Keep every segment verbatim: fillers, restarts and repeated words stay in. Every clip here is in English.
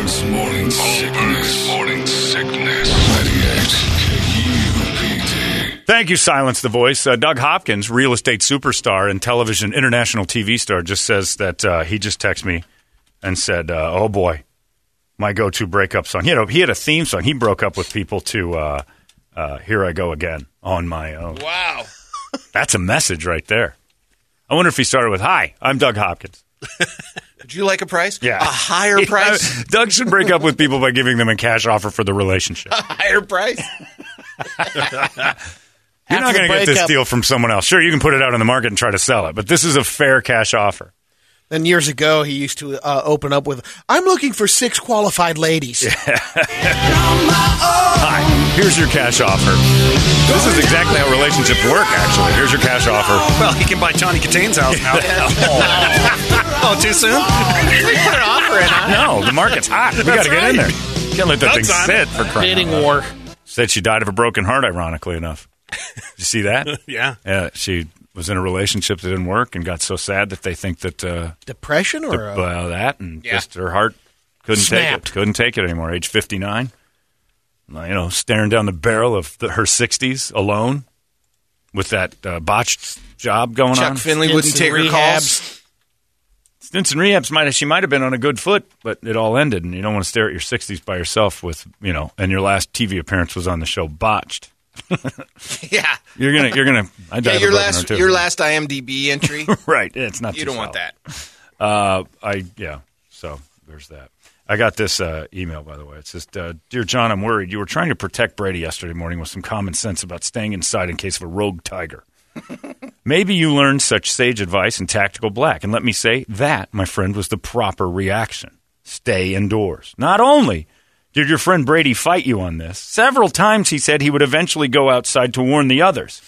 Holmgren's Morning Sickness. Morning Sickness. ninety-eight K U P D. Thank you, Silence the Voice. Uh, Doug Hopkins, real estate superstar and television international T V star, just says that uh, he just texted me and said, uh, oh, boy, my go-to breakup song. He had, a, he had a theme song. He broke up with people to uh, uh, Here I Go Again on My Own. Wow. That's a message right there. I wonder if he started with, hi, I'm Doug Hopkins. Would you like a price? Yeah. A higher price? Doug should break up with people by giving them a cash offer for the relationship. A higher price? You're not going to get this deal from someone else. Sure, you can put it out on the market and try to sell it, but this is a fair cash offer. Then years ago, he used to uh, open up with, I'm looking for six qualified ladies. Yeah. Hi, here's your cash offer. This is exactly how relationships work, actually. Here's your cash offer. Well, he can buy Johnny Catane's house now. oh. oh, too soon? We put an offer in on it. No, the market's hot. We got to get right. in there. Can't let that Doug's thing on sit it. for crying Bidding out loud. war. Said she died of a broken heart, ironically enough. Did you see that? Yeah. Yeah, she was in a relationship that didn't work and got so sad that they think that uh, Depression or the, uh, uh, that and Yeah. just her heart couldn't Snapped. take it. Couldn't take it anymore. Age fifty-nine. You know, staring down the barrel of the, her sixties alone with that uh, botched job going Chuck on. Finley wouldn't take her calls. Stints and rehabs might have, she might have been on a good foot, but it all ended, and you don't want to stare at your sixties by yourself with, you know, and your last T V appearance was on the show Botched. Yeah. You're gonna, you're gonna. I died Yeah, of a your broken last heart, too. your last I M D B entry. Right, it's not. You too don't want solid. that. Uh, I yeah. So there's that. I got this uh, email, by the way. It says, uh, "Dear John, I'm worried. You were trying to protect Brady yesterday morning with some common sense about staying inside in case of a rogue tiger. Maybe you learned such sage advice in Tactical Black, and let me say that, my friend, was the proper reaction. Stay indoors. Not only did your friend Brady fight you on this, several times he said he would eventually go outside to warn the others."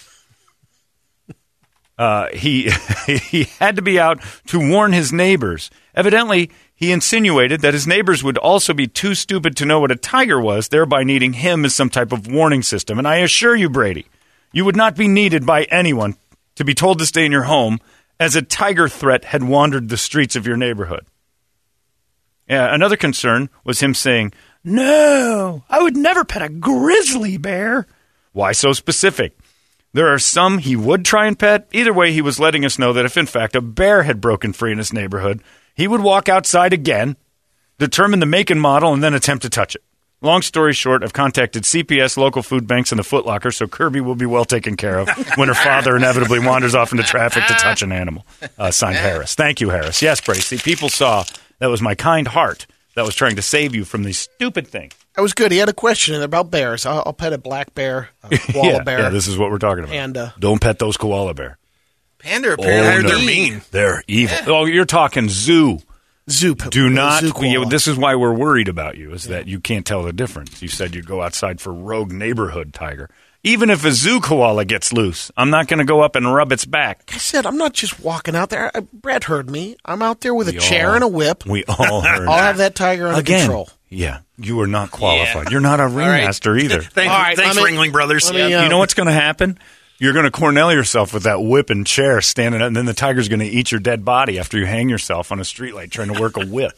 Uh, he he had to be out to warn his neighbors. Evidently, he insinuated that his neighbors would also be too stupid to know what a tiger was, thereby needing him as some type of warning system. And I assure you, Brady, you would not be needed by anyone to be told to stay in your home as a tiger threat had wandered the streets of your neighborhood. Yeah, another concern was him saying, "No, I would never pet a grizzly bear." Why so specific? There are some he would try and pet. Either way, he was letting us know that if, in fact, a bear had broken free in his neighborhood, he would walk outside again, determine the make and model, and then attempt to touch it. Long story short, I've contacted C P S, local food banks, and the Foot Locker, so Kirby will be well taken care of when her father inevitably wanders off into traffic to touch an animal. Uh, signed, Harris. Thank you, Harris. Yes, Brady. See, people saw that was my kind heart that was trying to save you from these stupid things. That was good. He had a question about bears. I'll, I'll pet a black bear, a koala yeah, bear. yeah, this is what we're talking about. Panda. Don't pet those koala bear. Panda apparently no. they're mean. They're evil. Oh, you're talking zoo. Zoop. Do not. Zoo We, koala. this is why we're worried about you, is that you can't tell the difference. You said you'd go outside for rogue neighborhood tiger. Even if a zoo koala gets loose, I'm not going to go up and rub its back. I said, I'm not just walking out there. I, Brett heard me. I'm out there with We a chair all- and a whip. We all heard I'll that. have that tiger under Again, control. yeah, you are not qualified. Yeah. You're not a right. ringmaster either. Thank, All right, thanks, let me- Ringling Brothers. let me, uh, You know what's going to happen? You're going to Cornell yourself with that whip and chair standing up, and then the tiger's going to eat your dead body after you hang yourself on a streetlight trying to work a whip.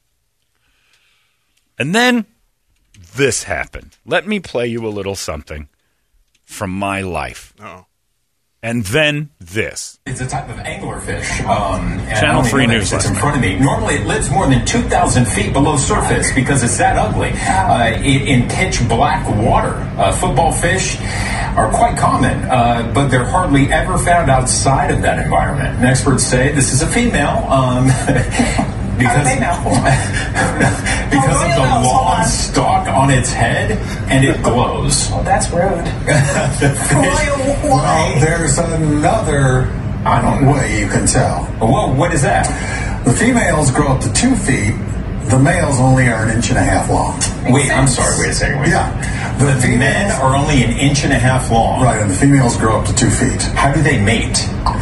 And then this happened. Let me play you a little something from my life. Oh. And then this. It's a type of anglerfish. Um, and Channel I only three know that News It's last in front of me. Normally, it lives more than two thousand feet below surface because it's that ugly. Uh, in, in pitch black water, uh, football fish are quite common, uh, but they're hardly ever found outside of that environment. And experts say this is a female. Um, Because, because of the long stalk on its head, and it glows. Well, that's rude. Well, There's another I don't know. way you can tell. Whoa, what is that? The females grow up to two feet. The males only are an inch and a half long. Wait, I'm sorry. Wait a second. Wait. Yeah. The, the men are only an inch and a half long. Right, and the females grow up to two feet. How do they mate?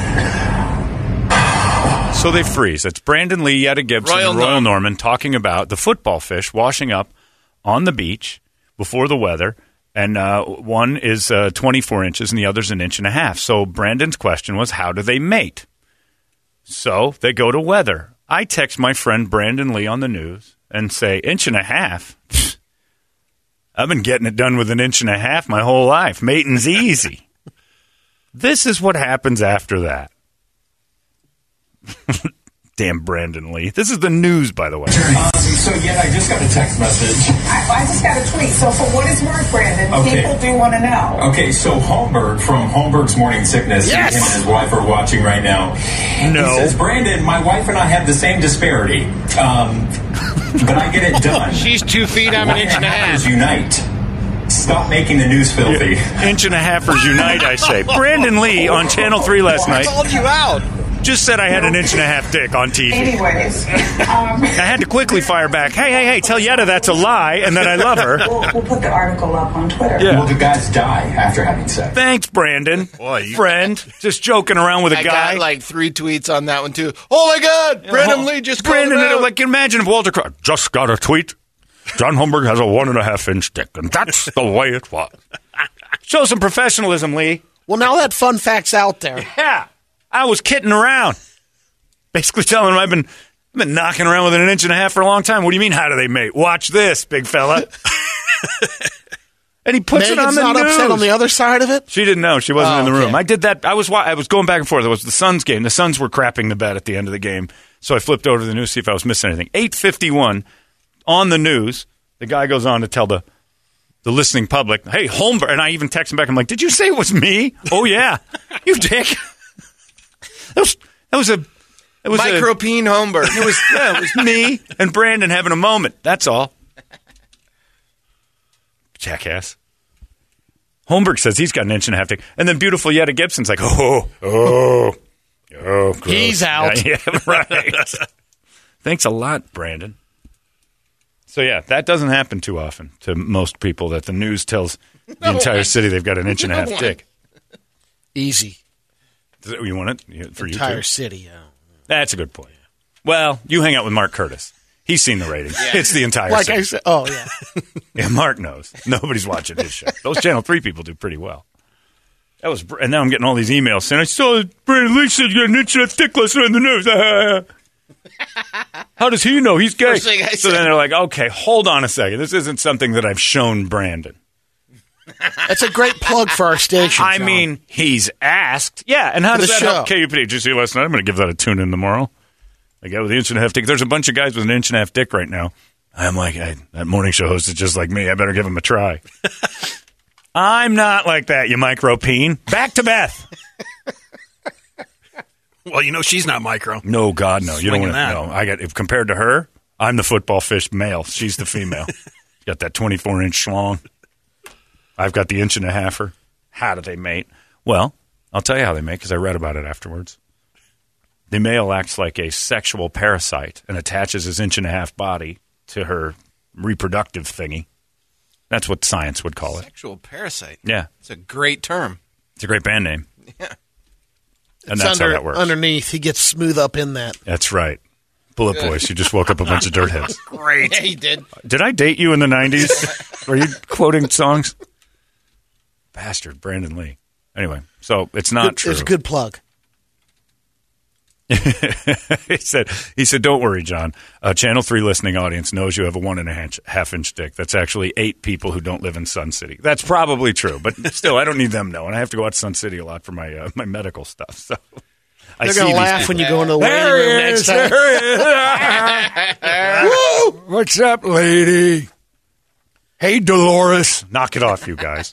So they freeze. It's Brandon Lee, Yetta Gibson, Royal and Royal Norman. Norman talking about the football fish washing up on the beach before the weather. And uh, one is uh, twenty-four inches and the other's an inch and a half. So Brandon's question was, how do they mate? So they go to weather. I text my friend Brandon Lee on the news, and say, inch and a half? I've been getting it done with an inch and a half my whole life. Mating's easy. This is what happens after that. Damn Brandon Lee. This is the news, by the way. Um, so, yeah, I just got a text message. I, I just got a tweet. So, for what it's worth, Brandon, Okay. people do want to know. Okay, so Holmberg from Holmberg's Morning Sickness, Yes! him and his wife are watching right now. No. He says, Brandon, my wife and I have the same disparity, um, but I get it done. She's two feet, I'm an inch and a half. Unite. Stop making the news filthy. Inch and a halfers unite, I say. Brandon Lee on Channel three last I night called you out. just said I had an inch and a half dick on T V. Anyways, um, I had to quickly fire back, hey, hey, hey, tell Yetta that's a lie and that I love her. we'll, we'll put the article up on Twitter. Yeah. Will the guys die after having sex? Thanks, Brandon. Boy, you- Friend. Just joking around with a I guy. got like three tweets on that one, too. Oh, my God. Brandon Lee just called Brandon, it out. like, imagine if Walter Cronkite just got a tweet. John Holmberg has a one and a half inch dick, and that's the way it was. Show some professionalism, Lee. Well, now that fun fact's out there. Yeah. I was kidding around. Basically telling him I've been, I've been knocking around with an inch and a half for a long time. What do you mean, how do they mate? Watch this, big fella. And he puts it on Megan's the not news. upset on the other side of it? She didn't know. She wasn't Oh, in the room. okay. I did that. I was wa- I was going back and forth. It was the Suns game. The Suns were crapping the bed at the end of the game. So I flipped over to the news to see if I was missing anything. eight fifty-one on the news, the guy goes on to tell the the listening public, hey, Holmberg. And I even text him back. I'm like, did you say it was me? Oh, yeah. You dick. That was, that was a... It was a, Micropene Holmberg. it was, yeah, it was me and Brandon having a moment. That's all. Jackass. Holmberg says he's got an inch and a half dick. And then beautiful Yetta Gibson's like, oh, oh, oh, gross. He's out. Yeah, yeah, right. Thanks a lot, Brandon. So, yeah, that doesn't happen too often to most people that the news tells the entire city they've got an inch and a half dick. Easy. Does it- You want it You- for you Entire too? city, yeah. That's a good point. Well, you hang out with Mark Curtis. He's seen the ratings. It's the entire Like city. I said, oh, yeah. Yeah, Mark knows. Nobody's watching his show. Those Channel three people do pretty well. That was, and now I'm getting all these emails saying, I saw Brandon Lee said you got an inch and a half dick last night in the news. How does he know? He's gay. First thing I So said. then they're like, okay, hold on a second. This isn't something that I've shown Brandon. That's a great plug for our station. I John. mean, he's asked. Yeah, and how For does the that show. help K U P D? Did you see last night? I'm going to give that a tune in tomorrow. The guy with the inch and a half dick. There's a bunch of guys with an inch and a half dick right now. I'm like, hey, that morning show host is just like me. I better give him a try. I'm not like that, you micropene. Back to Beth. Well, you know she's not micro. No, God, no. You don't Swinging want to that. know. I got if compared to her, I'm the football fish male. She's the female. Got that twenty-four inch schlong. I've got the inch and a halfer. How do they mate? Well, I'll tell you how they mate because I read about it afterwards. The male acts like a sexual parasite and attaches his inch and a half body to her reproductive thingy. That's what science would call it. Sexual parasite. Yeah. It's a great term. It's a great band name. Yeah. And It's that's under, how that works. underneath. He gets smooth up in that. That's right. Bullet Boys. You just woke up a bunch of dirt heads. Great. Yeah, he did. Did I date you in the nineties? Were you quoting songs? Bastard, Brandon Lee. Anyway, so it's not Good- true. It's a good plug. he said, "He said, don't worry, John. A Channel three listening audience knows you have a one and a half, half inch dick. That's actually eight people who don't live in Sun City. That's probably true, but still, I don't need them knowing. I have to go out to Sun City a lot for my uh, my medical stuff. So I They're see going to these laugh people. when you go into the There waiting room he next is. time. There he is. Woo! What's up, lady? Hey, Dolores. Knock it off, you guys.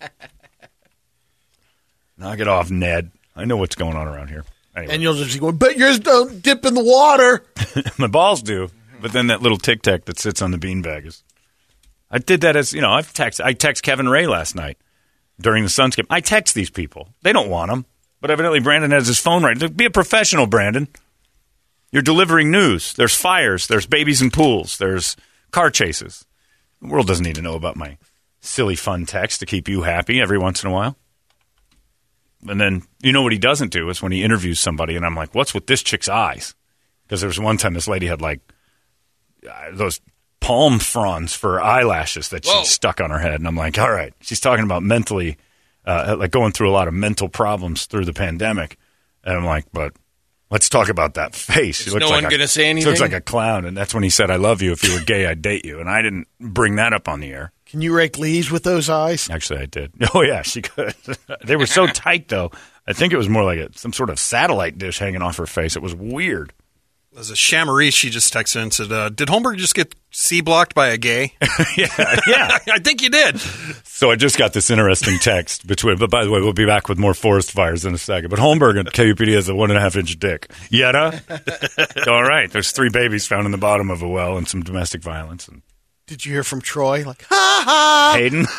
Knock it off, Ned. I know what's going on around here. Anyway. And you'll just be going, but yours don't dip in the water. My balls do, but then that little tic tac that sits on the beanbag is. I did that as you know. I've text. I text Kevin Ray last night during the Suns game. I text these people. They don't want them, but evidently Brandon has his phone right. Be a professional, Brandon. You're delivering news. There's fires. There's babies in pools. There's car chases. The world doesn't need to know about my silly fun text to keep you happy every once in a while. And then, you know what he doesn't do is when he interviews somebody, and I'm like, what's with this chick's eyes? Because there was one time this lady had, like, uh, those palm fronds for eyelashes that she Whoa. stuck on her head. And I'm like, all right. She's talking about mentally, uh, like going through a lot of mental problems through the pandemic. And I'm like, but Let's talk about that face. She Is looks no like one a- gonna say She anything? looks like a clown, and that's when he said, I love you. If you were gay, I'd date you. And I didn't bring that up on the air. Can you rake leaves with those eyes? Actually, I did. Oh, yeah, she could. They were so tight, though. I think it was more like a, some sort of satellite dish hanging off her face. It was weird. As a Chamarisse, she just texted and said, uh, did Holmberg just get C-blocked by a gay? yeah, yeah. I think you did. So I just got this interesting text between, but by the way, we'll be back with more forest fires in a second. But Holmberg at K U P D has a one and a half inch dick. Yetta? All right. There's three babies found in the bottom of a well and some domestic violence. And Did you hear from Troy? Like, ha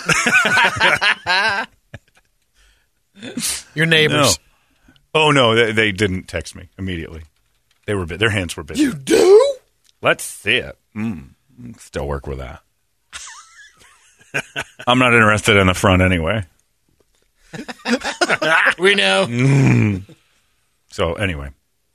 ha! Hayden? Your neighbors. No. Oh, no, they, they didn't text me immediately. They were bu- Their hands were busy. You do? Let's see it. Mm, still work with that. I'm not interested in the front anyway. We know. Mm. So anyway,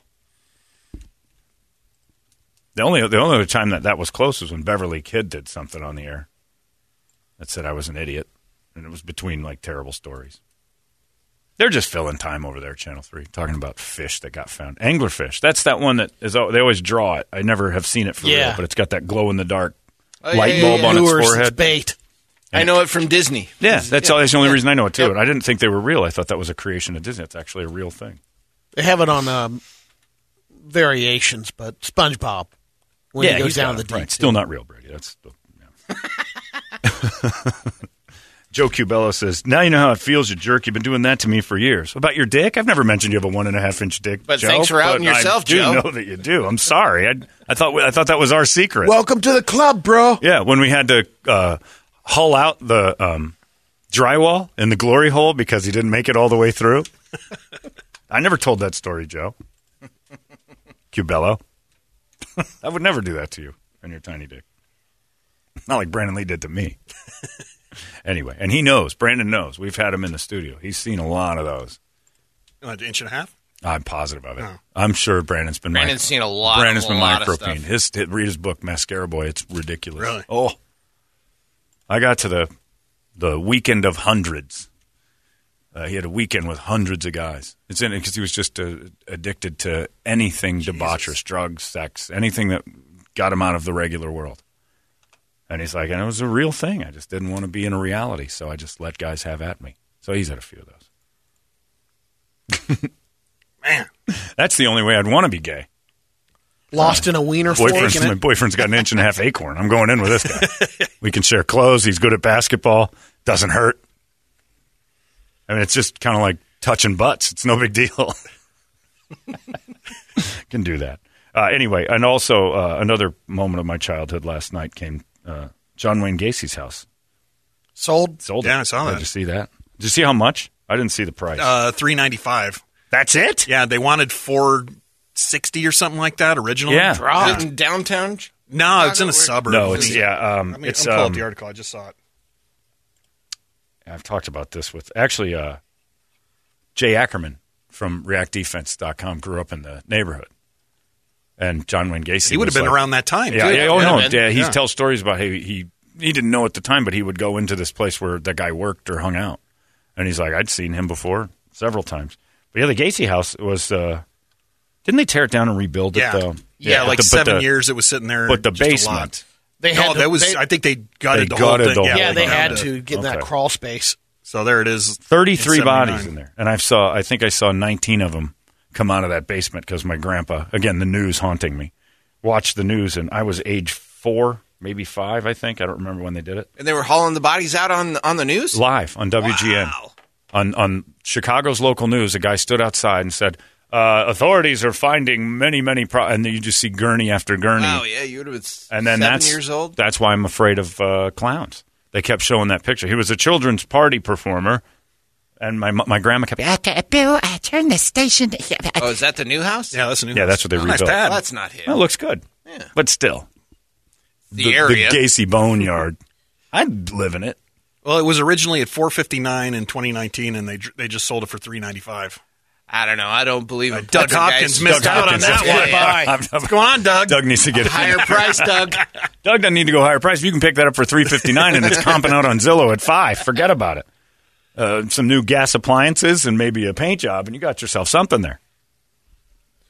the only the only other time that that was close was when Beverly Kidd did something on the air that said I was an idiot, and it was between like terrible stories. They're just filling time over there, Channel three, talking about fish that got found. Anglerfish. That's that one that is. They always draw it. I never have seen it for Yeah. real, but it's got that glow in the dark Oh, light yeah, bulb yeah, on yeah. its Lures, forehead. it's bait. I know it from Disney. Yeah, that's, all, that's the only reason I know it too. Yep. And I didn't think they were real. I thought that was a creation of Disney. It's actually a real thing. They have it on um, variations, but SpongeBob when he goes he's down got the it. deep. Right. Still not real, Brady. That's still, yeah. Joe Cubello says, now you know how it feels, you jerk. You've been doing that to me for years. What about your dick? I've never mentioned you have a one and a half inch dick, But Joe, thanks for outing but yourself, I do Joe. know that you do. I'm sorry. I, I thought I thought that was our secret. Welcome to the club, bro. Yeah, when we had to uh, hull out the um, drywall in the glory hole because he didn't make it all the way through. I never told that story, Joe. Cubello. I would never do that to you and your tiny dick. Not like Brandon Lee did to me. Anyway, and he knows. Brandon knows. We've had him in the studio. He's seen a lot of those. An inch and a half? I'm positive of it. Oh. I'm sure Brandon's been. Brandon's micro- seen a lot- Brandon's a been lot of micropening. stuff. His read his book, Mascara Boy. It's ridiculous. Really? Oh, I got to the the weekend of hundreds. Uh, he had a weekend with hundreds of guys. It's in it because he was just uh, addicted to anything debaucherous, drugs, sex, anything that got him out of the regular world. And he's like, and it was a real thing. I just didn't want to be in a reality, so I just let guys have at me. So he's had a few of those. Man. That's the only way I'd want to be gay. Lost in a wiener fork. Boyfriend's, in my it. boyfriend's got an inch and a half acorn. I'm going in with this guy. We can share clothes. He's good at basketball. Doesn't hurt. I mean, it's just kind of like touching butts. It's no big deal. Can do that. Uh, anyway, and also uh, another moment of my childhood last night came uh, John Wayne Gacy's house. Sold. Sold it. Yeah, I saw that. Did you see that? Did you see how much? I didn't see the price. Uh, three ninety-five. That's it? Yeah, they wanted four sixty or something like that originally. Yeah. Is it in downtown? No, it's in a Chicago, suburb. No, it's, yeah. Um, I mean, it's, I'm pulling um, up the article. I just saw it. I've talked about this with actually uh, Jay Ackerman from react defense dot com grew up in the neighborhood. And John Wayne Gacy. He would have was been like- around that time. Yeah, too. yeah, oh Yeah, no, man. yeah, he Yeah. tells stories about how he, he he didn't know at the time, but he would go into this place where that guy worked or hung out, and he's like, I'd seen him before several times. But yeah, the Gacy house was. Uh, didn't they tear it down and rebuild Yeah. it though? Yeah, but like the- but seven the- years it was sitting there. But the just a lot. basement. They No, had to- that was. they- I think they gutted They the whole gutted thing. the yeah, whole yeah, they thing. had around to it. get in that Okay. crawl space. So there it is. Thirty-three in bodies seventy-nine. in there, and I saw. I think I saw nineteen of them come out of that basement because my grandpa. Again, the news haunting me. Watched the news, and I was age four, maybe five. I think I don't remember when they did it. And they were hauling the bodies out on on the news? Live on W G N. Wow. On, on Chicago's local news, a guy stood outside and said, uh, authorities are finding many, many pro-, and then you just see gurney after gurney. Wow, yeah, you would have been s- and then seven that's, years old. that's why I'm afraid of uh, clowns. They kept showing that picture. He was a children's party performer, and my my grandma kept, Uh, t- Bill, uh, turn the station. Oh, is that the new house? Yeah, that's a new. yeah, that's what they oh, nice rebuilt. pad. Well, that's not him. Well, it looks good. Yeah. But still. the, area. The Gacy Boneyard. I'd live in it. Well, it was originally at four fifty nine in twenty nineteen, and they they just sold it for three ninety five. I don't know. I don't believe in Doug poltergeists. Hopkins missed Doug out on Hopkins, that yeah, one. yeah. Bye. What's going on, Doug? Doug needs to get Higher price, Doug. Doug doesn't need to go higher price. If you can pick that up for three fifty nine and it's comping out on Zillow at five, forget about it. Uh, some new gas appliances and maybe a paint job, and you got yourself something there.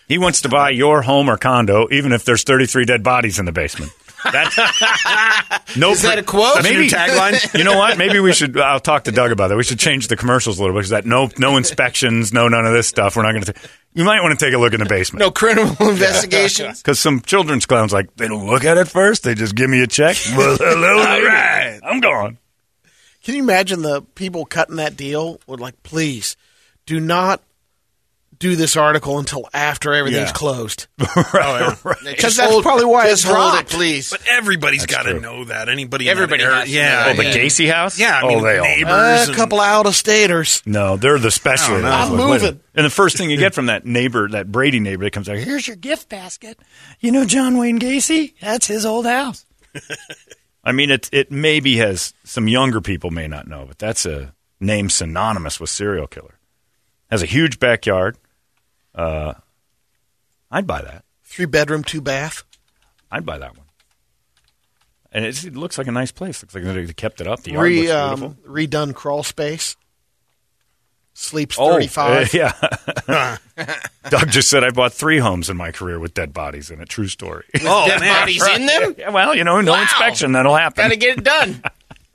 He wants to buy your home or condo, even if there's thirty-three dead bodies in the basement. That, no, Is that a quote? Maybe That's your tagline? You know what? Maybe we should. I'll talk to Doug about that. We should change the commercials a little bit because that no, no inspections, no none of this stuff. We're not going to. You might want to take a look in the basement. No criminal investigations. Because some children's clowns like they don't look at it first. They just give me a check. Well, hello, all right, I'm gone. Can you imagine the people cutting that deal would like, please do not do this article until after everything's Yeah. closed. right, right. Because that's probably why it's Just hold it, dropped. please. But everybody's That's got to true. know that. Anybody Everybody in that area, has to yeah. know. Oh, the Yeah. Gacy house? Yeah, I oh, mean, they all. neighbors. Uh, a and- couple out of staters. No, they're the specialists. I don't know. I'm Wait a- moving. And the first thing you get from that neighbor, that Brady neighbor that comes out, here's your gift basket. You know John Wayne Gacy? That's his old house. I mean, it it maybe has some younger people may not know, but that's a name synonymous with serial killer. Has a huge backyard. Uh, I'd buy that. Three bedroom, two bath. I'd buy that one. And it's, it looks like a nice place. Looks like they kept it up. The yard Re, looks um, beautiful. redone crawl space. Sleeps Oh, thirty-five. uh, yeah. Doug just said I bought three homes in my career with dead bodies in it. True story. Oh, Dead man. bodies in them? Yeah, well, you know, no Wow. inspection. That'll happen. Got to get it done.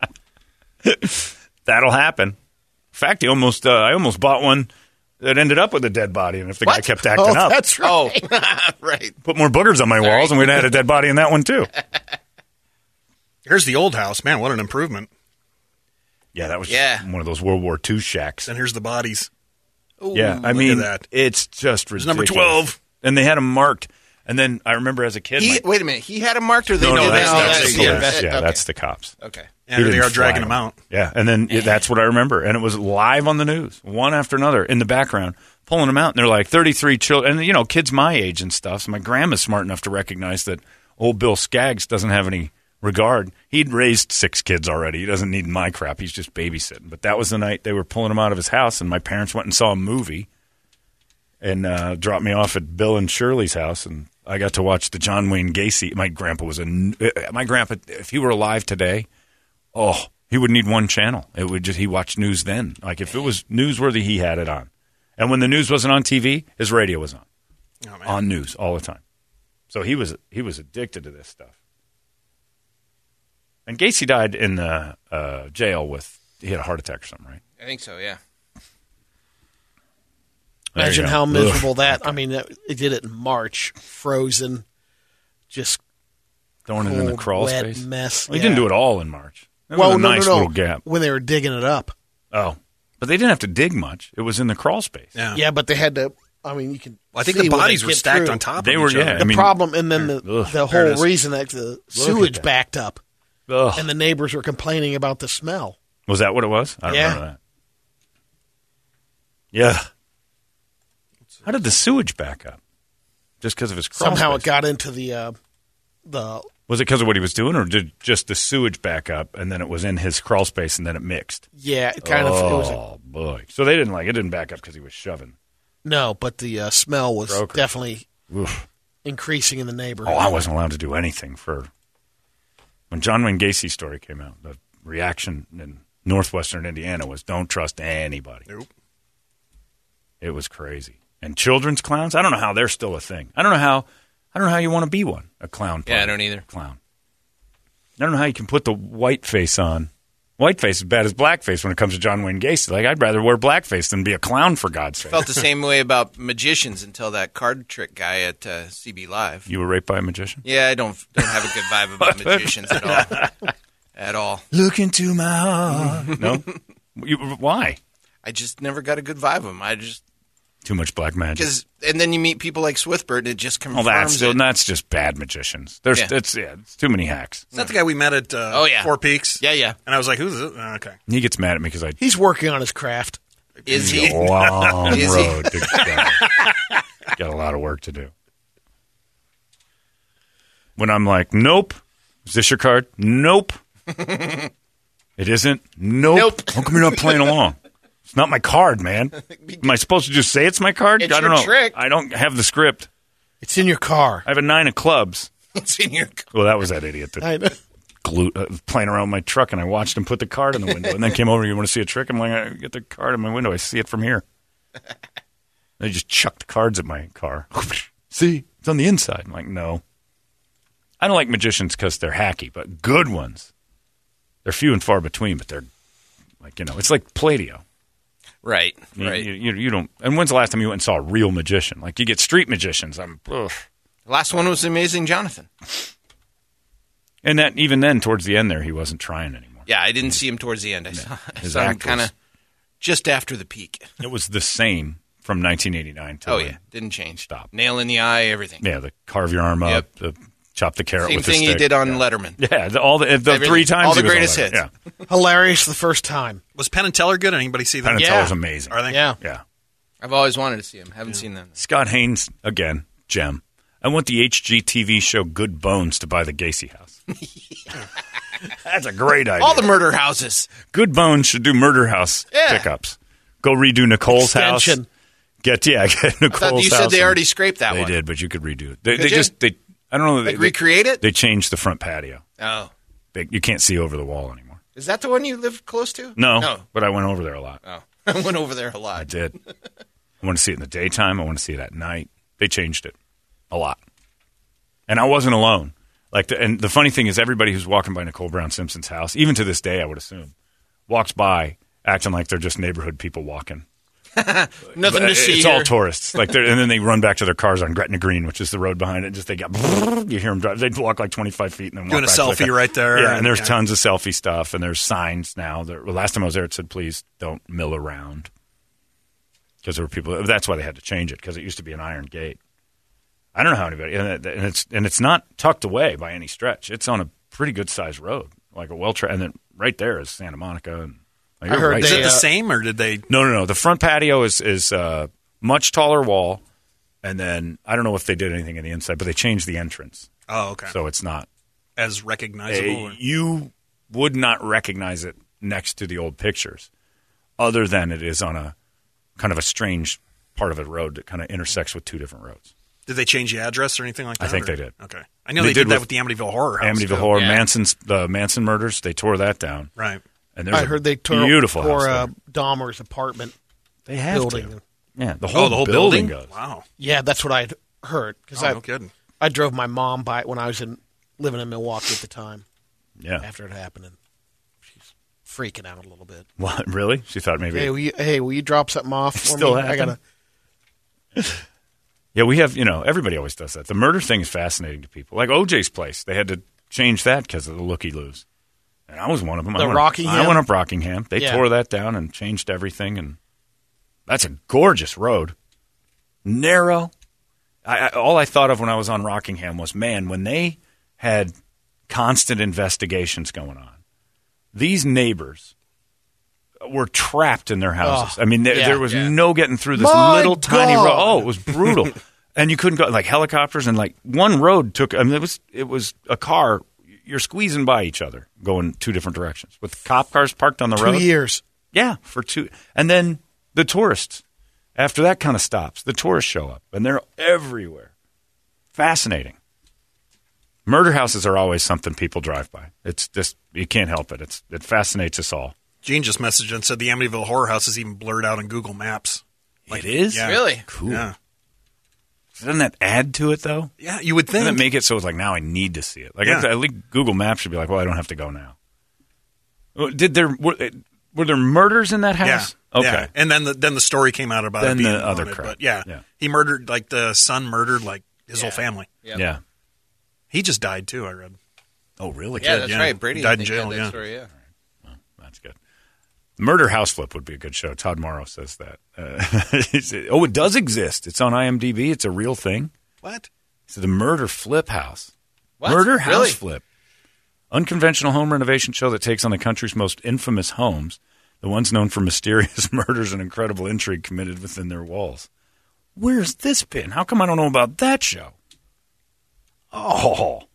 That'll happen. In fact, he almost, uh, I almost bought one that ended up with a dead body, and if the guy What? kept acting Oh, up, that's right. Oh, right. put more boogers on my walls, and we'd have had a dead body in that one too. Here's the old house. Man, what an improvement. Yeah, that was Yeah. one of those World War Two shacks. And here's the bodies. Yeah, I look mean, at that. it's just ridiculous. number twelve. And they had them marked. And then I remember as a kid, He, my, wait a minute. He had a marked or they no, no, did that's, that? that's, Oh, the that's police. invest- Yeah, okay. that's the cops. Okay. And here He they are didn't dragging fly them out. Yeah, and then it, that's what I remember. And it was live on the news, one after another, in the background, pulling them out. And they're like thirty-three children. And, you know, kids my age and stuff. So my grandma's smart enough to recognize that old Bill Skaggs doesn't have any regard. He'd raised six kids already. He doesn't need my crap. He's just babysitting. But that was the night they were pulling him out of his house, and my parents went and saw a movie and uh, dropped me off at Bill and Shirley's house, and I got to watch the John Wayne Gacy. My grandpa was a uh, my grandpa. If he were alive today, oh, he would need one channel. It would just he watched news then. Like if it was newsworthy, he had it on. And when the news wasn't on T V, his radio was on, Oh, man. on news all the time. So he was he was addicted to this stuff. And Gacy died in the uh, jail with he had a heart attack or something, right? I think so, yeah. There you Imagine go. how Ugh. miserable that. I mean, that- it did it in March, frozen, just Throwing it in the cold, crawl wet space. mess. Well, he Yeah. didn't do it all in March. That Well, was a no, nice no, no. little gap. When they were digging it up. Oh, but they didn't have to dig much. It was in the crawl space. Yeah. Yeah, but they had to. I mean, you can. Well, I think see the when they bodies were get stacked through. on top They of were, each yeah. other. I The mean- problem, and then the, Ugh, the there it whole is. reason that the at sewage that. backed up, Ugh. and the neighbors were complaining about the smell. Was that what it was? I don't Yeah. remember that. Yeah. How did the sewage back up? Just because of his crawl Somehow space? it got into the uh, the. Was it because of what he was doing, or did just the sewage back up and then it was in his crawl space and then it mixed? Yeah, it kind oh, of. It was a, boy. So they didn't like it. Didn't back up because he was shoving. no, but the uh, smell was Broker. definitely Oof. increasing in the neighborhood. Oh, I wasn't allowed to do anything for when John Wayne Gacy's story came out. The reaction in northwestern Indiana was don't trust anybody. Nope. It was crazy. And children's clowns, I don't know how they're still a thing. I don't know how I don't know how you want to be one, a clown. Yeah, I party don't either. Clown. I don't know how you can put the white face on. Whiteface is bad as blackface when it comes to John Wayne Gacy. Like, I'd rather wear blackface than be a clown, for God's sake. Felt the same way about magicians until that card trick guy at uh, C B Live. You were raped by a magician? Yeah, I don't don't have a good vibe about magicians at all. At all. Look into my heart. No? You, why? I just never got a good vibe of them. I just Too much black magic. because and then you meet people like Swithbert and it just Well, confirms that's still, it. that's just bad magicians. There's, Yeah. it's, yeah, it's too many hacks. Is that the guy we met at uh, Oh, yeah. Four Peaks? Yeah, yeah. And I was like, who's this? Oh, okay. He gets mad at me because I He's working on his craft. Is It's he? a long Is he? road to go. Got a lot of work to do. When I'm like, nope. Is this your card? Nope. It isn't? Nope. Nope. How come you're not playing along? It's not my card, man. Am I supposed to just say it's my card? It's I don't your know. trick. I don't have the script. It's in your car. I have a nine of clubs. It's in your Well, that was that idiot that I know. glued, uh, playing around with my truck, and I watched him put the card in the window, and then came over. You want to see a trick? I'm like, I get the card in my window. I see it from here. They just chucked cards at my car. See, it's on the inside. I'm like, no. I don't like magicians because they're hacky, but good ones. They're few and far between, but they're like, you know, it's like Play-Doh. Right, You, right. You, you, you don't. And when's the last time you went and saw a real magician? Like you get street magicians. I'm. Ugh. The last one was Amazing Jonathan. And that even then, towards the end there, he wasn't trying anymore. Yeah, I didn't see him towards the end. I saw, I His saw him act kind was- of just after the peak. It was the same from nineteen eighty-nine to Oh, when- yeah. Didn't change. Stop. Nail in the eye, everything. Yeah, the carve your arm up, the chop the carrot Same with thing the he stick. did on yeah. Letterman. Yeah, the, all the, the Everything. three times All the he was on greatest Letterman. hits. Yeah, Hilarious the first time. Was Penn and Teller good? Anybody see that? Penn and Yeah. Teller's amazing. Are they? Yeah. Yeah. I've always wanted to see him. Haven't seen them. Scott Haynes again, gem. I want the H G T V show Good Bones to buy the Gacy house. That's a great idea. All the murder houses. Good Bones should do murder house Yeah. pickups. Go redo Nicole's Extension. house. Get yeah, get Nicole's I thought you house. said they and- already scraped that They one. did, but you could redo it. They, Could they you? just they. I don't know. They, Like recreate it? They changed the front patio. Oh. They, you can't see over the wall anymore. Is that the one you live close to? No, No. but I went over there a lot. Oh. I went over there a I lot. did. I want to see it in the daytime. I want to see it at night. They changed it a lot, and I wasn't alone. Like, the, and the funny thing is, everybody who's walking by Nicole Brown Simpson's house, even to this day, I would assume, walks by acting like they're just neighborhood people walking. Nothing But to see It's here. all tourists. Like, they're- and then they run back to their cars on Gretna Green, which is the road behind it. And just they got you hear them drive. They walk like twenty-five feet and then Doing walk a back to their selfie car. right there, Yeah, and- and there's yeah. tons of selfie stuff, and there's signs now. There, well, last time I was there, it said, "Please don't mill around," because there were people. That's why they had to change it, because it used to be an iron gate. I don't know how anybody, and, it, and it's and it's not tucked away by any stretch. It's on a pretty good sized road, like a well tra- and then right there is Santa Monica. And like, I you're heard right Is they, it the uh, same, or did they? no, no, no. The front patio is is uh, much taller wall, and then I don't know if they did anything in the inside, but they changed the entrance, Oh, okay. so it's not. As recognizable. a- or- you would not recognize it next to the old pictures, other than it is on a kind of a strange part of a road that kind of intersects with two different roads. Did they change the address or anything like that? I think or- they did. Okay. I know They they, did did, that with with the Amityville Horror House. Amityville too. Horror, Yeah. Manson's the Manson murders. They tore that down. Right. And there's I a heard they tore, beautiful tore house uh, Dahmer's apartment there. They have building. to. Yeah, the whole, Oh, the whole building, building? goes. Wow. Yeah, that's what I'd heard. Because Oh, I, no kidding. I drove my mom by it when I was in living in Milwaukee at the time Yeah. after it happened. And she's freaking out a little bit. What? Really? She thought maybe. Hey, will you, hey, will you drop something off for Still me? I happening? gotta. Yeah, we have, you know, everybody always does that. The murder thing is fascinating to people. Like O J's place, they had to change that because of the looky-loos. And I was one of them. I The went Rockingham? Up, I went up Rockingham. They Yeah. tore that down and changed everything. And that's a gorgeous road. Narrow. I, I, all I thought of when I was on Rockingham was, man, when they had constant investigations going on, these neighbors were trapped in their houses. Oh, I mean, there, yeah, there was yeah. no getting through this My little tiny God. road. Oh, it was brutal. And you couldn't go, like helicopters, and like one road took, I mean, it was, it was a car, you're squeezing by each other going two different directions with cop cars parked on the Two road. years. Yeah, for two. And then the tourists, after that kind of stops, the tourists show up, and they're everywhere. Fascinating. Murder houses are always something people drive by. It's just, you can't help it. It's It fascinates us all. Gene just messaged and said the Amityville Horror House is even blurred out in Google Maps. It is? Yeah. Really? Cool. Yeah. Doesn't that add to it, though? Yeah, you would think. Doesn't it make it so it's like, now I need to see it? Like, Yeah. at least Google Maps should be like, well, I don't have to go now. Well, Did there, were, were there murders in that Yeah. house? Okay. Yeah. And then the then the story came out about Then it being the other haunted, crap. But yeah, Yeah. he murdered like the son murdered like his whole family. Yep. Yeah. He just died too. I read. Oh, really? Yeah, that's yeah. right. Brady Died I in think, jail, had that yeah. story, yeah. That's good. Murder House Flip would be a good show. Todd Morrow says that. Uh, he said, oh, it does exist. It's on I M D B. It's a real thing. What? So the Murder Flip House. What? Murder House Really? Flip. Unconventional home renovation show that takes on the country's most infamous homes, the ones known for mysterious murders and incredible intrigue committed within their walls. Where's this been? How come I don't know about that show? Oh.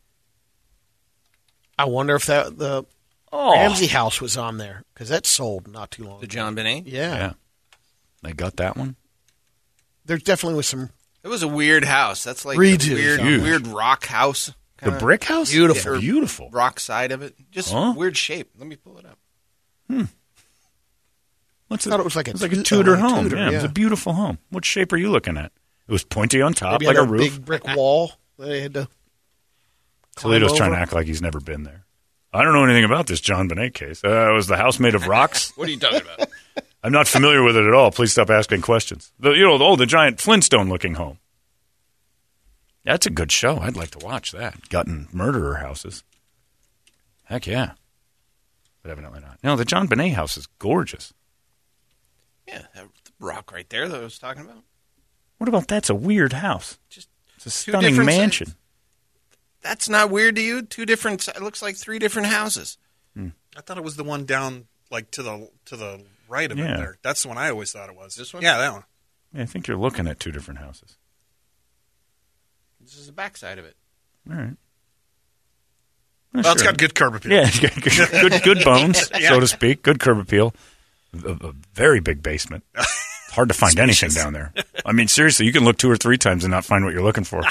I wonder if that the Oh. Ramsey House was on there because that sold not too long The ago. John Benet? Yeah. Yeah. They got that one? There definitely was some. It was a weird house. That's like Redo. a weird, Huge. weird rock house. The kinda brick house? Beautiful. Yeah, beautiful. rock side of it. Just Huh? weird shape. Let me pull it up. What's I thought it was like a it's like a tu- Tudor uh, like a home. Tudor, yeah, it was yeah. a beautiful home. What shape are you looking at? It was pointy on top, Maybe like had a roof. big brick wall that they had to. Toledo's climb trying to over. act like he's never been there. I don't know anything about this John Bonet case. Uh, was the house made of rocks? What are you talking about? I'm not familiar with it at all. Please stop asking questions. The, you know, oh, the giant Flintstone-looking home. That's a good show. I'd like to watch that. Gutting murderer houses. Heck yeah. But evidently not. No, the John Bonet house is gorgeous. Yeah, that rock right there that I was talking about. What about that's a weird house? Just It's a two stunning different mansion. sides. That's not weird to you? Two different. It looks like three different houses. I thought it was the one down like to the to the right of Yeah. it there. That's the one I always thought it was. This one? Yeah, that one. Yeah, I think you're looking at two different houses. This is the backside of it. All right. Well, it's got good curb appeal. Yeah, it's got good, good, good bones, Yeah. so to speak. Good curb appeal. A, a very big basement. It's hard to find anything Spacious. down there. I mean, seriously, you can look two or three times and not find what you're looking for.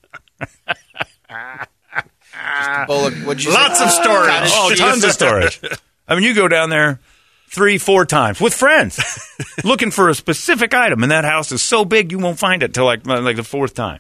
Bullock, what'd you Lots say? of storage. Oh, tons of storage. I mean, you go down there three, four times with friends looking for a specific item, and that house is so big you won't find it till like like the fourth time.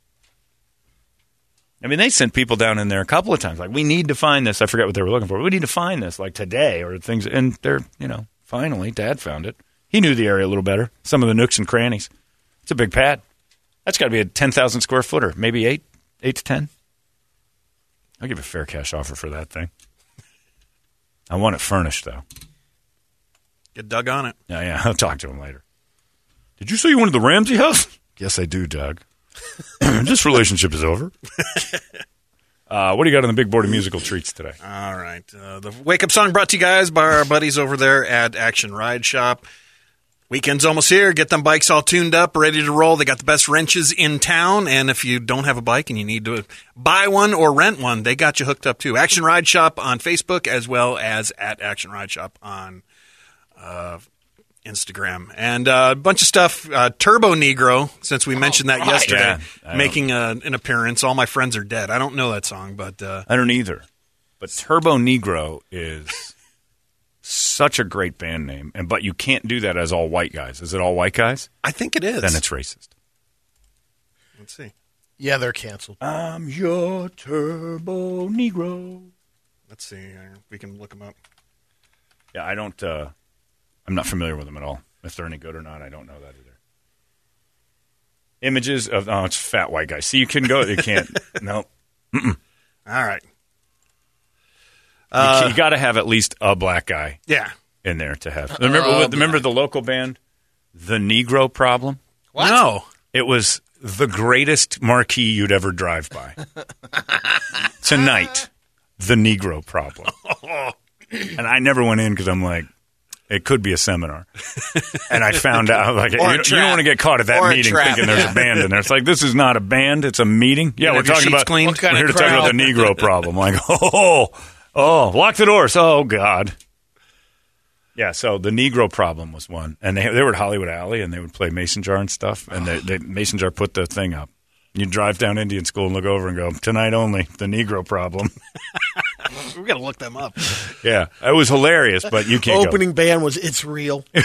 I mean, they sent people down in there a couple of times. Like, we need to find this. I forget what they were looking for. We need to find this, like today or things. And they're, you know, finally, Dad found it. He knew the area a little better. Some of the nooks and crannies. It's a big pad. That's got to be a ten thousand square footer, maybe eight, eight to ten. I'll give a fair cash offer for that thing. I want it furnished, though. Get Doug on it. Yeah, yeah. I'll talk to him later. Did you say you wanted the Ramsey house? Yes, I do, Doug. This relationship is over. Uh, what do you got on the big board of musical treats today? All right. Uh, the wake up song brought to you guys by our buddies over there at Action Ride Shop. Weekend's almost here. Get them bikes all tuned up, ready to roll. They got the best wrenches in town. And if you don't have a bike and you need to buy one or rent one, they got you hooked up too. Action Ride Shop on Facebook as well as at Action Ride Shop on uh, Instagram. And uh, a bunch of stuff. Uh, Turbo Negro, since we mentioned that yesterday, Yeah, I making a, an appearance. All My Friends Are Dead. I don't know that song, but uh, I don't either. But Turbo Negro is such a great band name. And but you can't do that as all white guys. Is it all white guys? I think it is. Then it's racist. Let's see. Yeah, they're canceled. I'm your Turbo Negro. Let's see. Uh, We can look them up. Yeah, I don't. Uh, I'm not familiar with them at all. If they're any good or not, I don't know that either. Images of oh, it's fat white guy. See, you can go. You can't. No, All right. you, you got to have at least a black guy Yeah. in there to have. Remember, remember the local band, The Negro Problem. What? No. It was the greatest marquee you'd ever drive by. Tonight, The Negro Problem. And I never went in because I'm like, it could be a seminar. And I found out, like, you, Or a you don't trap. want to get caught at that Or a meeting trap. thinking there's a band in there. It's like, this is not a band, it's a meeting. Yeah, You we're have your talking sheets about, cleaned? we're What kind here of to talk about crowd? the Negro Problem. Like, oh, oh, lock the doors. Oh, God. Yeah, so the Negro Problem was one. And they, they were at Hollywood Alley, and they would play Mason Jar and stuff. And they, they, Mason Jar put the thing up. You drive down Indian School and look over and go, tonight only, the Negro Problem. We've got to look them up. Yeah, it was hilarious, but you can't Opening band was It's Real. go.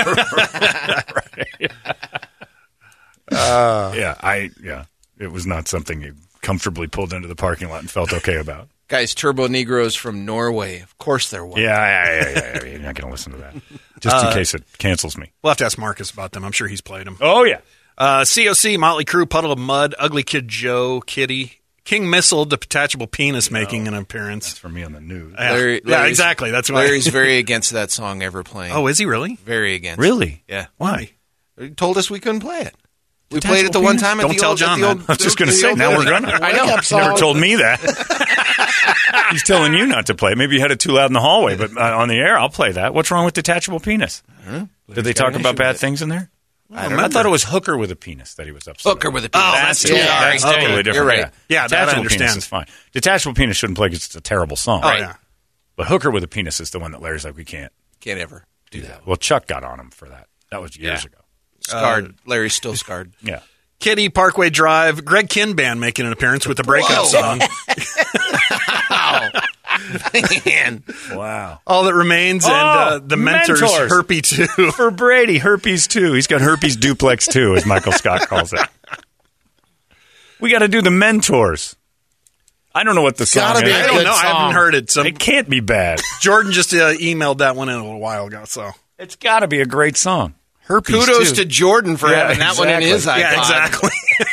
Yeah, I yeah, it was not something you comfortably pulled into the parking lot and felt okay about. Guys, Turbo Negros from Norway. Of course they're white. Yeah, yeah, yeah, yeah, yeah. You're not going to listen to that. Just in case it cancels me. We'll have to ask Marcus about them. I'm sure he's played them. Oh, yeah. Uh, C O C, Motley Crue, Puddle of Mud, Ugly Kid Joe, Kitty, King Missile, Detachable Penis making an appearance. That's for me on the news. Yeah, Larry- yeah Larry's- exactly. That's why. Larry's very against that song ever playing. Oh, is he really? Very against. Really? Yeah. Why? He told us we couldn't play it. We Detachable played it the one Penis? time at Don't the tell old. John at the that. old, I was just going to the say, old now we're building. going to. I know. You never told me that. He's telling you not to play. Maybe you had it too loud in the hallway, but uh, on the air, I'll play that. What's wrong with Detachable Penis? Did they got talk an about issue bad with it. things in there? I I, don't I know. thought it was Hooker with a penis that he was upset Hooker about. with a penis. Oh, That's, that's it. too hard. That's Okay, totally different. you're right. Yeah, Yeah, that I Detachable penis understand. is fine. Detachable penis shouldn't play because it's a terrible song. Oh, yeah. But Hooker with a penis is the one that Larry's like, we can't Can't ever do that. Well, Chuck got on him for that. That was years Yeah. ago. Scarred. Larry's still scarred. Yeah. Kitty, Parkway Drive, Greg Kinband making an appearance with the breakup Whoa. song. Man. Wow. All that remains, and uh, the mentors, Mentors. Herpy two. For Brady, herpes two. He's got herpes duplex two, as Michael Scott calls it. We got to do the mentors. I don't know what the song gotta is. be a I don't good know. I song. haven't heard it. So It can't be bad. Jordan just uh, emailed that one in a little while ago. So It's got to be a great song. Herpes Kudos two. to Jordan for Yeah, having that one in his iPod. exactly. yeah, exactly.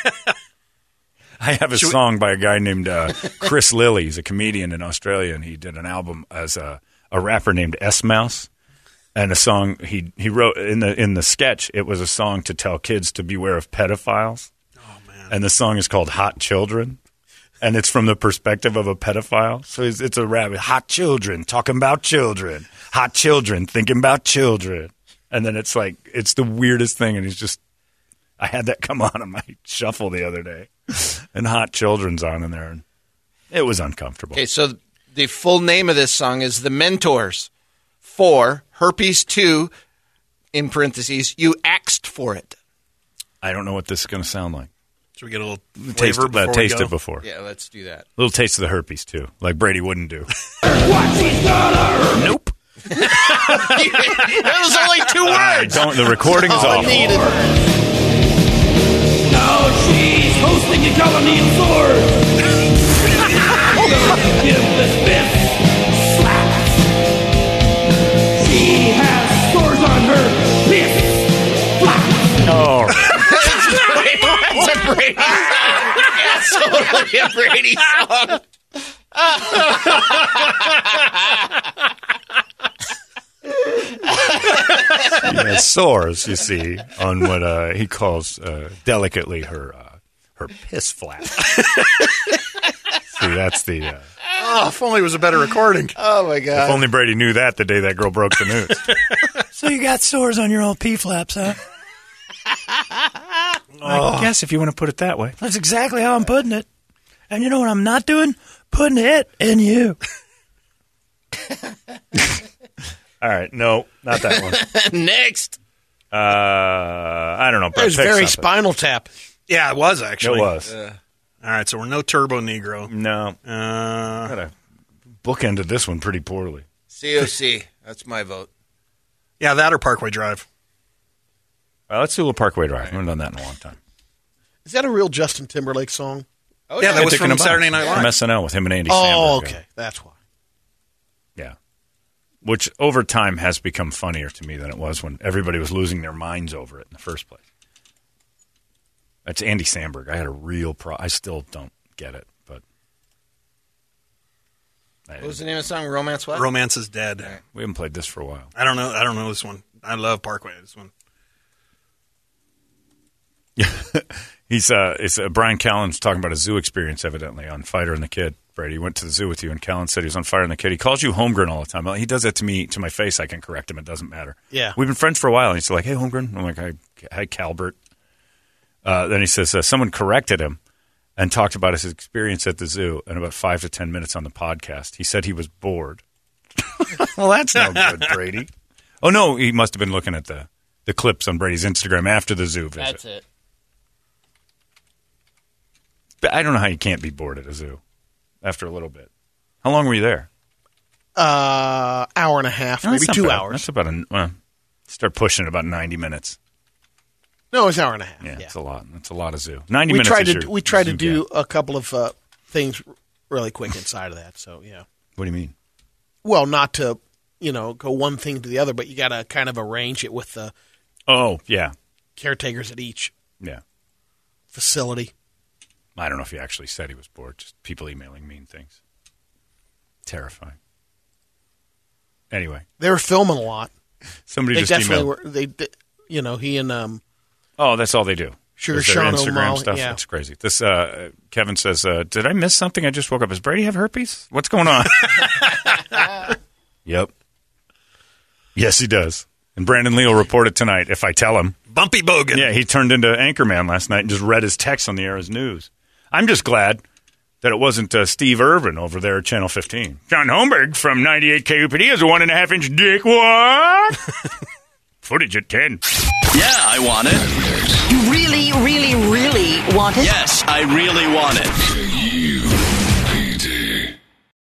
I have a Should we- song by a guy named uh, Chris Lilly. He's a comedian in Australia, and he did an album as a, a rapper named S Mouse. And a song he he wrote in the in the sketch. It was a song to tell kids to beware of pedophiles. Oh man! And the song is called "Hot Children," and it's from the perspective of a pedophile. So it's, it's a rap. Hot children talking about children. Hot children thinking about children. And then it's like it's the weirdest thing. And he's just. I had that come on on my shuffle the other day, and Hot Children's on in there, and it was uncomfortable. Okay, so the full name of this song is The Mentors for Herpes two, in parentheses, You Axed for It. I don't know what this is going to sound like. Should we get a little Taste flavor it, before uh, we taste go? it before. Yeah, let's do that. A little taste of the herpes too, like Brady wouldn't do. Nope. That was only two I words. don't. The recording is All off. I needed. Now she's hosting a colony of swords. Give this bitch slaps. She has sores on her piss flaps. Oh, It's a Brady song. It's totally a Brady song. she has sores, you see, on what uh, he calls uh, delicately her uh, her piss flap. See, that's the. Uh, Oh, if only it was a better recording. Oh, my if God. only Brady knew that the day that girl broke the news. So you got sores on your old pee flaps, huh? I guess if you want to put it that way. That's exactly how I'm putting it. And you know what I'm not doing? Putting it in you. All right, no, not that one. Next. Uh, I don't know. That was Pick very something. Spinal Tap. Yeah, it was actually. It was. Uh, all right, so we're no Turbo Negro. No. Uh, Got a bookended this one pretty poorly. C O C. That's my vote. yeah, that or Parkway Drive. Well, let's do a little Parkway Drive. I haven't done that in a long time. Is that a real Justin Timberlake song? Oh, Yeah, that was Kicking from a Box. Saturday Night Live. From S N L with him and Andy Oh, Samberg. okay. That's why. Yeah. Which over time has become funnier to me than it was when everybody was losing their minds over it in the first place. That's Andy Samberg. I had a real pro. I still don't get it, but What was the name of the song? Romance what? Romance is Dead. we haven't played this for a while. I don't know. I don't know this one. I love Parkway. This one. He's uh, it's uh, Brian Callen's talking about a zoo experience, evidently, on Fighter and the Kid. Brady he went to the zoo with you, and Callen said he was on Fighter and the Kid. He calls you Holmgren all the time. Well, he does that to me, to my face. I can correct him. It doesn't matter. Yeah. We've been friends for a while, and he's like, "Hey, Holmgren." I'm like, "Hi, hi Calbert." Uh, then he says uh, someone corrected him and talked about his experience at the zoo, and about five to ten minutes on the podcast, he said he was bored. Well, that's no good, Brady. Oh no, he must have been looking at the the clips on Brady's Instagram after the zoo visit. That's it. But I don't know how you can't be bored at a zoo after a little bit. How long were you there? Uh, hour and a half, No, maybe that's not two bad. hours. That's about a well, start pushing it about ninety minutes. No, it's an hour and a half. Yeah, Yeah. it's a lot. That's a lot of zoo. Ninety We minutes. tried is to your we tried to zoo do gap. a couple of uh, things really quick inside of that. So yeah. What do you mean? Well, not to you know go one thing to the other, but you got to kind of arrange it with the Oh yeah, caretakers at each yeah. facility. I don't know if he actually said he was bored. Just people emailing mean things. Terrifying. Anyway, They were filming a lot. somebody They just definitely emailed. were. They, did- you know, he and um, Oh, that's all they do. Sugar Is their Sean Instagram O'Malley, stuff. yeah. It's crazy. This uh, Kevin says, uh, "Did I miss something? I just woke up. Does Brady have herpes? What's going on?" Yep. Yes, he does. And Brandon Lee will report it tonight if I tell him. Bumpy Bogan. Yeah, he turned into Anchorman last night and just read his text on the air as news. I'm just glad that it wasn't uh, Steve Irvin over there at Channel fifteen. John Holmberg from ninety-eight K U P D has a one and a half inch dick. What? Footage at ten. Yeah, I want it. You really, really, really want it? Yes, I really want it.